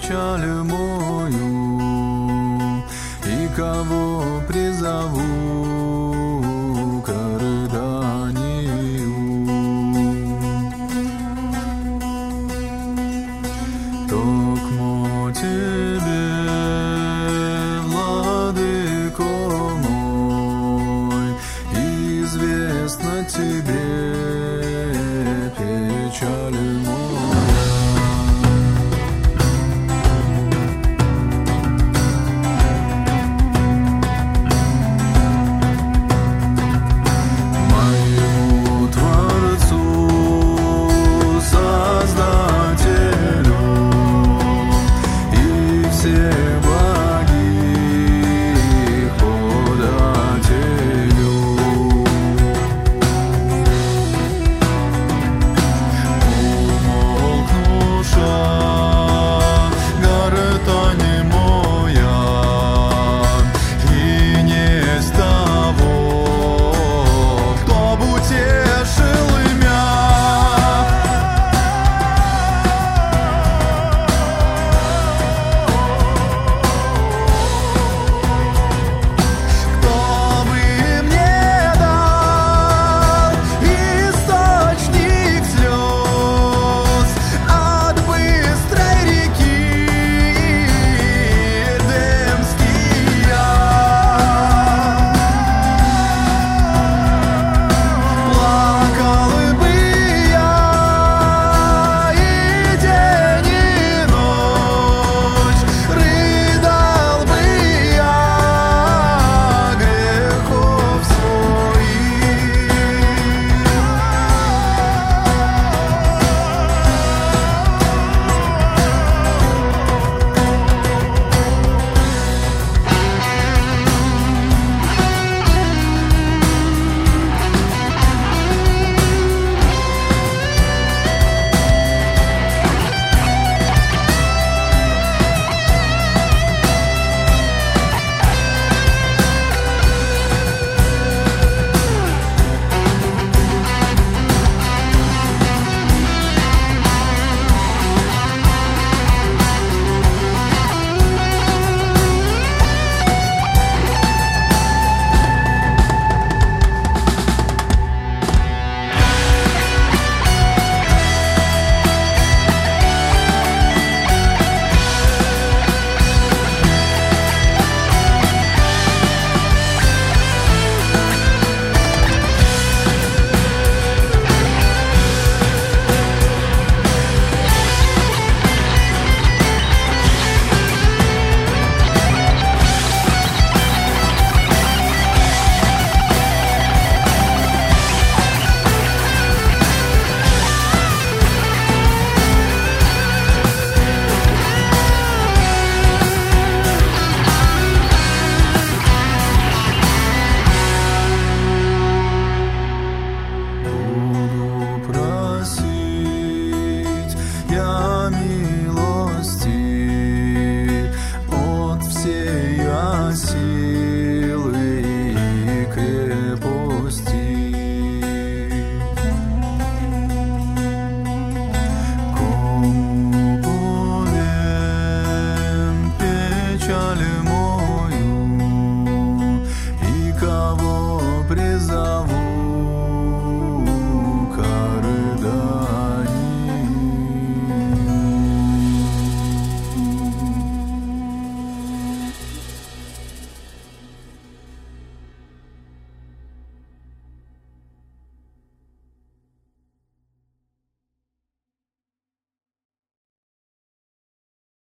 печаль мою, и кого призову к рыданию. Токмо тебе, владыко мой, известно тебе печаль моя. Моему Творцу, Создателю и всеблагих подателю, умолкнуша гортань моя, и не с того, кто б утешил имя. Кто бы мне дал источник слез от быстрой реки Эдемския? Плакал бы я и день, и ночь, рыдал бы я грехов своих. Буду просить я